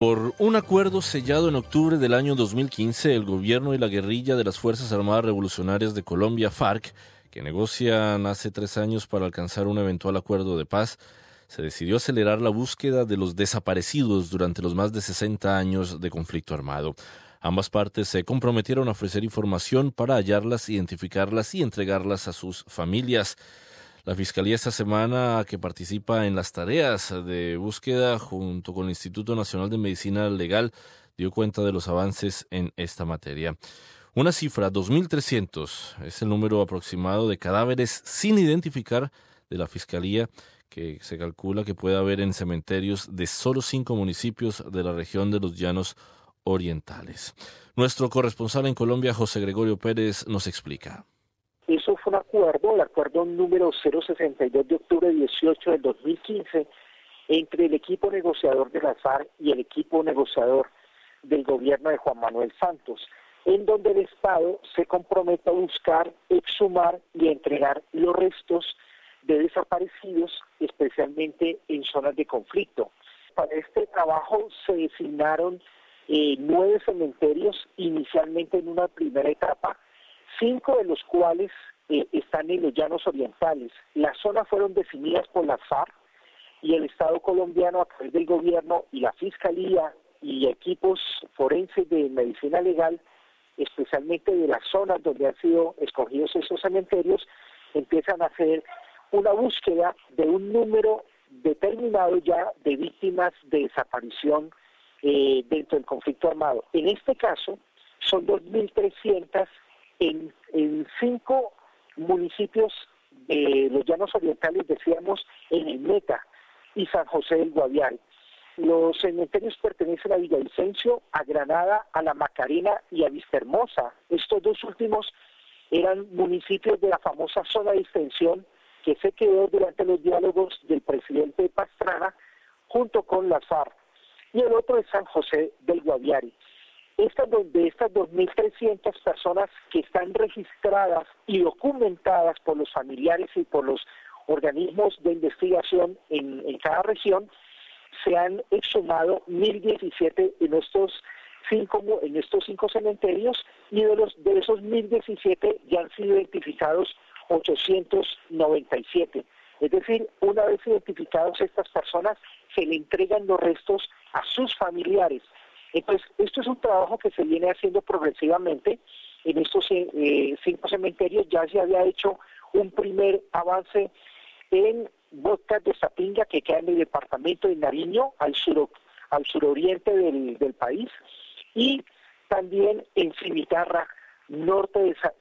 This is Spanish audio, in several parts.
Por un acuerdo sellado en octubre del año 2015, el gobierno y la guerrilla de las Fuerzas Armadas Revolucionarias de Colombia, FARC, que negocian hace 3 años para alcanzar un eventual acuerdo de paz, se decidió acelerar la búsqueda de los desaparecidos durante los más de 60 años de conflicto armado. Ambas partes se comprometieron a ofrecer información para hallarlas, identificarlas y entregarlas a sus familias. La Fiscalía esta semana, que participa en las tareas de búsqueda junto con el Instituto Nacional de Medicina Legal, dio cuenta de los avances en esta materia. Una cifra, 2.300, es el número aproximado de cadáveres sin identificar de la Fiscalía, que se calcula que puede haber en cementerios de solo 5 municipios de la región de los Llanos Orientales. Nuestro corresponsal en Colombia, José Gregorio Pérez, nos explica. Eso fue un acuerdo, el acuerdo número 062 de octubre 18 del 2015, entre el equipo negociador de la FARC y el equipo negociador del gobierno de Juan Manuel Santos, en donde el Estado se compromete a buscar, exhumar y entregar los restos de desaparecidos, especialmente en zonas de conflicto. Para este trabajo se designaron 9 cementerios inicialmente en una primera etapa, 5 de los cuales están en los Llanos Orientales. Las zonas fueron definidas por la FARC y el Estado colombiano a través del gobierno y la Fiscalía y equipos forenses de medicina legal, especialmente de las zonas donde han sido escogidos esos cementerios, empiezan a hacer una búsqueda de un número determinado ya de víctimas de desaparición dentro del conflicto armado. En este caso, son 2.300 en 5 municipios de los Llanos Orientales, decíamos, en el Meta y San José del Guaviare. Los cementerios pertenecen a Villavicencio, a Granada, a La Macarena y a Vistahermosa. Estos 2 últimos eran municipios de la famosa zona de extensión que se quedó durante los diálogos del presidente Pastrana junto con la FARC. Y el otro es San José del Guaviare. De estas 2.300 personas que están registradas y documentadas por los familiares y por los organismos de investigación en cada región, se han exhumado 1.017 en estos 5 cementerios, y de esos 1.017 ya han sido identificados 897. Es decir, una vez identificados estas personas, se le entregan los restos a sus familiares. Entonces, esto es un trabajo que se viene haciendo progresivamente. En estos 5 cementerios ya se había hecho un primer avance en Bocas de Sapinga, que queda en el departamento de Nariño, al suroriente del país, y también en Cimitarra, norte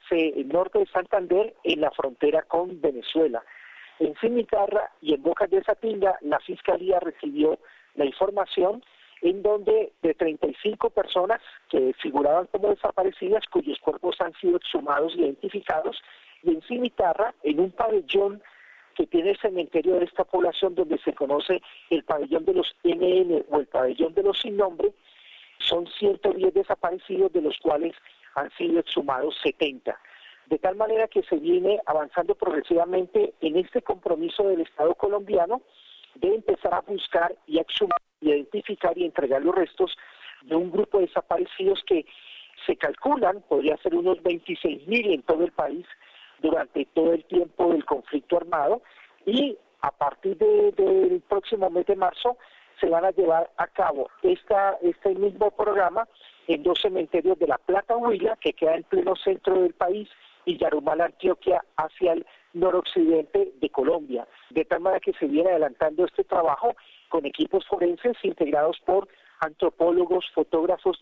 de Santander, en la frontera con Venezuela. En Cimitarra y en Bocas de Sapinga, la Fiscalía recibió la información en donde de 35 personas que figuraban como desaparecidas, cuyos cuerpos han sido exhumados y identificados, y en Cimitarra, en un pabellón que tiene el cementerio de esta población, donde se conoce el pabellón de los NN o el pabellón de los sin nombre, son 110 desaparecidos, de los cuales han sido exhumados 70. De tal manera que se viene avanzando progresivamente en este compromiso del Estado colombiano de empezar a buscar y a exhumar, identificar y entregar los restos de un grupo de desaparecidos que se calculan, podría ser unos 26.000 en todo el país durante todo el tiempo del conflicto armado, y a partir del próximo mes de marzo se van a llevar a cabo este mismo programa en 2 cementerios de La Plata, Huila, que queda en pleno centro del país, y Yarumal, Antioquia, hacia el noroccidente de Colombia. De tal manera que se viene adelantando este trabajo con equipos forenses integrados por antropólogos, fotógrafos,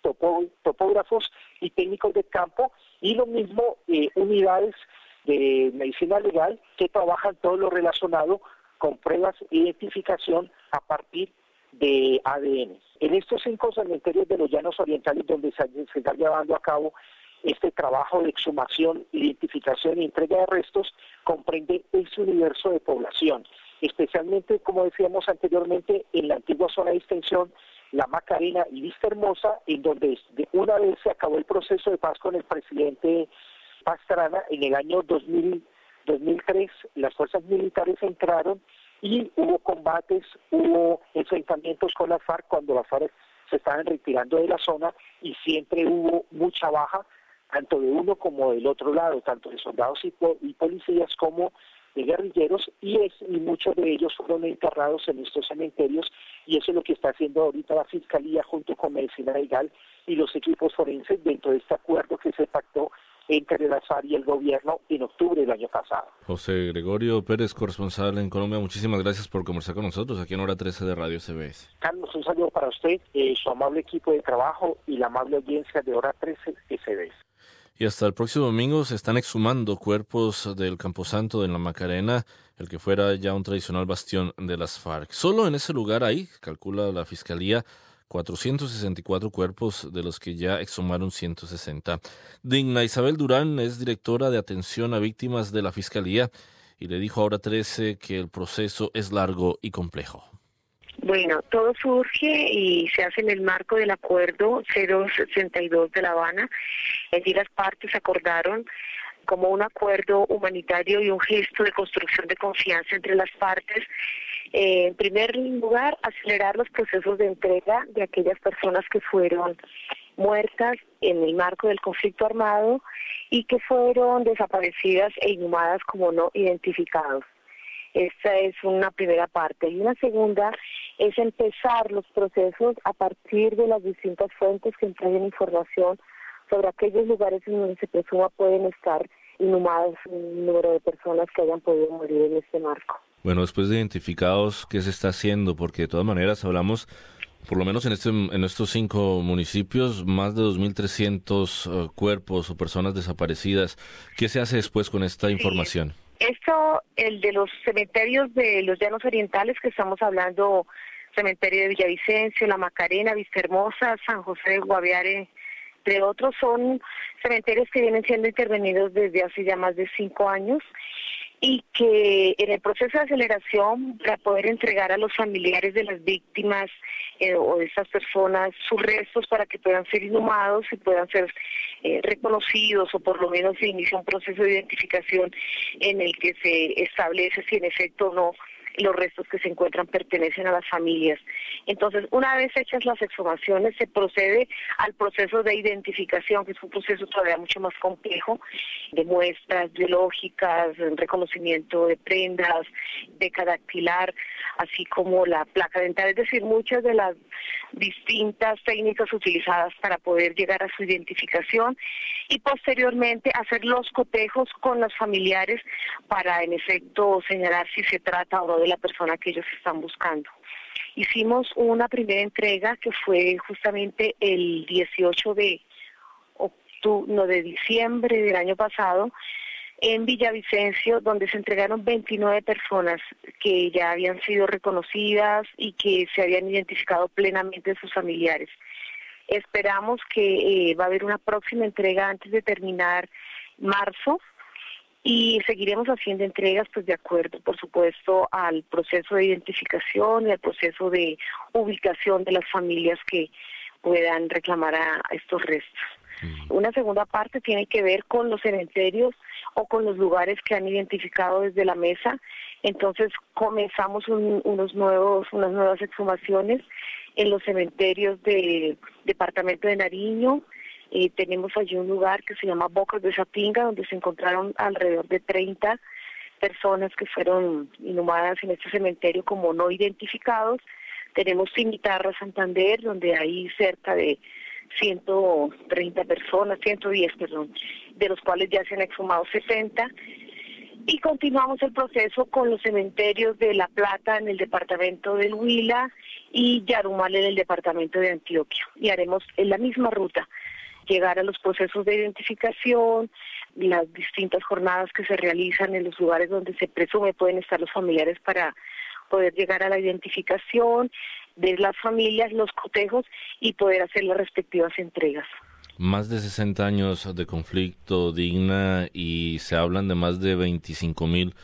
topógrafos y técnicos de campo, y lo mismo unidades de medicina legal que trabajan todo lo relacionado con pruebas e identificación a partir de ADN. En estos 5 cementerios de los Llanos Orientales, donde se está llevando a cabo este trabajo de exhumación, identificación y entrega de restos, comprende ese universo de población, especialmente, como decíamos anteriormente, en la antigua zona de extensión, La Macarena y Vistahermosa, en donde una vez se acabó el proceso de paz con el presidente Pastrana en el año 2003, las fuerzas militares entraron y hubo combates, hubo enfrentamientos con la FARC cuando la FARC se estaban retirando de la zona y siempre hubo mucha baja, tanto de uno como del otro lado, tanto de soldados y policías como de guerrilleros, y muchos de ellos fueron enterrados en estos cementerios, y eso es lo que está haciendo ahorita la Fiscalía junto con Medicina Legal y los equipos forenses dentro de este acuerdo que se pactó entre la FARC y el gobierno en octubre del año pasado. José Gregorio Pérez, corresponsal en Colombia, muchísimas gracias por conversar con nosotros aquí en Hora 13 de Radio CBS. Carlos, un saludo para usted, su amable equipo de trabajo y la amable audiencia de Hora 13 de CBS. Y hasta el próximo domingo se están exhumando cuerpos del Camposanto de la Macarena, el que fuera ya un tradicional bastión de las FARC. Solo en ese lugar hay, calcula la Fiscalía, 464 cuerpos, de los que ya exhumaron 160. Digna Isabel Durán es directora de atención a víctimas de la Fiscalía y le dijo a Hora 13 que el proceso es largo y complejo. Bueno, todo surge y se hace en el marco del acuerdo 062 de La Habana. Allí las partes acordaron como un acuerdo humanitario y un gesto de construcción de confianza entre las partes. En primer lugar, acelerar los procesos de entrega de aquellas personas que fueron muertas en el marco del conflicto armado y que fueron desaparecidas e inhumadas como no identificados. Esta es una primera parte. Y una segunda es empezar los procesos a partir de las distintas fuentes que entreguen información sobre aquellos lugares en donde se presuma pueden estar inhumados un número de personas que hayan podido morir en este marco. Bueno, después de identificados, ¿qué se está haciendo? Porque de todas maneras hablamos, por lo menos en estos 5 municipios, más de 2.300 cuerpos o personas desaparecidas. ¿Qué se hace después con esta información? Esto, el de los cementerios de los Llanos Orientales, que estamos hablando, cementerio de Villavicencio, La Macarena, Vistahermosa, San José de Guaviare, entre otros, son cementerios que vienen siendo intervenidos desde hace ya más de 5 años y que en el proceso de aceleración, para poder entregar a los familiares de las víctimas o de estas personas sus restos para que puedan ser inhumados y puedan ser reconocidos, o por lo menos se inicia un proceso de identificación en el que se establece si en efecto o no los restos que se encuentran pertenecen a las familias. Entonces, una vez hechas las exhumaciones, se procede al proceso de identificación, que es un proceso todavía mucho más complejo, de muestras biológicas, reconocimiento de prendas, beca dactilar, así como la placa dental, es decir, muchas de las distintas técnicas utilizadas para poder llegar a su identificación, y posteriormente hacer los cotejos con los familiares para, en efecto, señalar si se trata o no de la persona que ellos están buscando. Hicimos una primera entrega que fue justamente el 18 de diciembre del año pasado en Villavicencio, donde se entregaron 29 personas que ya habían sido reconocidas y que se habían identificado plenamente sus familiares. Esperamos que va a haber una próxima entrega antes de terminar marzo, y seguiremos haciendo entregas pues de acuerdo, por supuesto, al proceso de identificación y al proceso de ubicación de las familias que puedan reclamar a estos restos. Una segunda parte tiene que ver con los cementerios o con los lugares que han identificado desde la mesa. Entonces comenzamos unas nuevas exhumaciones en los cementerios del departamento de Nariño. Tenemos allí un lugar que se llama Bocas de Sapinga, donde se encontraron alrededor de 30 personas que fueron inhumadas en este cementerio como no identificados. Tenemos Cimitarra, Santander, donde hay cerca de 110 personas, de los cuales ya se han exhumado 70. Y continuamos el proceso con los cementerios de La Plata en el departamento del Huila y Yarumal en el departamento de Antioquia. Y haremos en la misma ruta, llegar a los procesos de identificación, las distintas jornadas que se realizan en los lugares donde se presume pueden estar los familiares para poder llegar a la identificación de las familias, los cotejos y poder hacer las respectivas entregas. Más de 60 años de conflicto, Digna, y se hablan de más de 25,000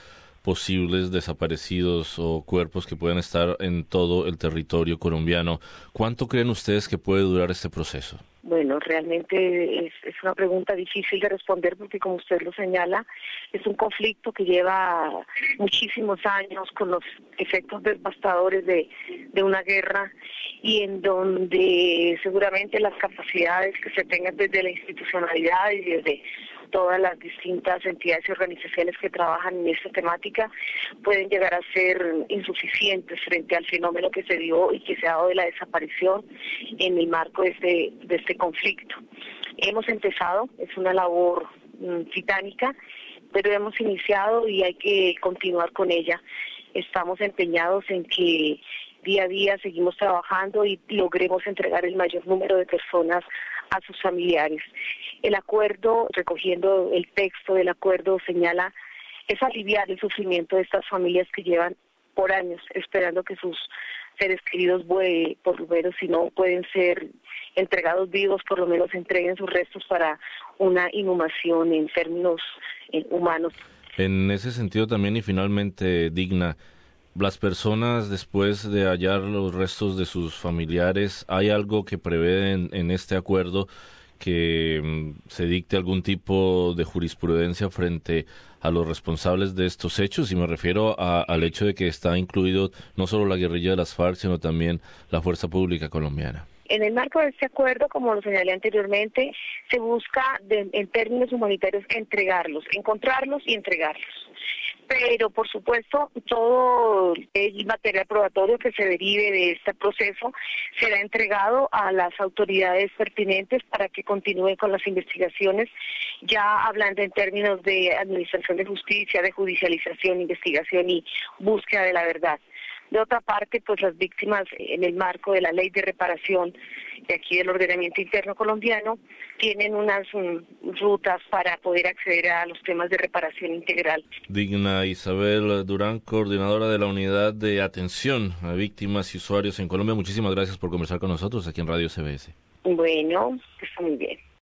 posibles desaparecidos o cuerpos que puedan estar en todo el territorio colombiano. ¿Cuánto creen ustedes que puede durar este proceso? Bueno, realmente es una pregunta difícil de responder porque, como usted lo señala, es un conflicto que lleva muchísimos años con los efectos devastadores de una guerra y en donde seguramente las capacidades que se tengan desde la institucionalidad y desde todas las distintas entidades y organizaciones que trabajan en esta temática pueden llegar a ser insuficientes frente al fenómeno que se dio y que se ha dado de la desaparición en el marco de este conflicto. Hemos empezado, es una labor titánica, pero hemos iniciado y hay que continuar con ella. Estamos empeñados en que día a día seguimos trabajando y logremos entregar el mayor número de personas a sus familiares. El acuerdo, recogiendo el texto del acuerdo, señala es aliviar el sufrimiento de estas familias que llevan por años esperando que sus seres queridos, por lo menos si no pueden ser entregados vivos, por lo menos entreguen sus restos para una inhumación en términos humanos. En ese sentido también, y finalmente, Digna, las personas después de hallar los restos de sus familiares, ¿hay algo que prevé en este acuerdo que se dicte algún tipo de jurisprudencia frente a los responsables de estos hechos? Y me refiero al hecho de que está incluido no solo la guerrilla de las FARC, sino también la Fuerza Pública Colombiana. En el marco de este acuerdo, como lo señalé anteriormente, se busca en términos humanitarios encontrarlos y entregarlos. Pero, por supuesto, todo el material probatorio que se derive de este proceso será entregado a las autoridades pertinentes para que continúen con las investigaciones, ya hablando en términos de administración de justicia, de judicialización, investigación y búsqueda de la verdad. De otra parte, pues las víctimas en el marco de la ley de reparación de aquí del ordenamiento interno colombiano tienen unas rutas para poder acceder a los temas de reparación integral. Digna Isabel Durán, coordinadora de la Unidad de Atención a Víctimas y Usuarios en Colombia, muchísimas gracias por conversar con nosotros aquí en Radio CBS. Bueno, está muy bien.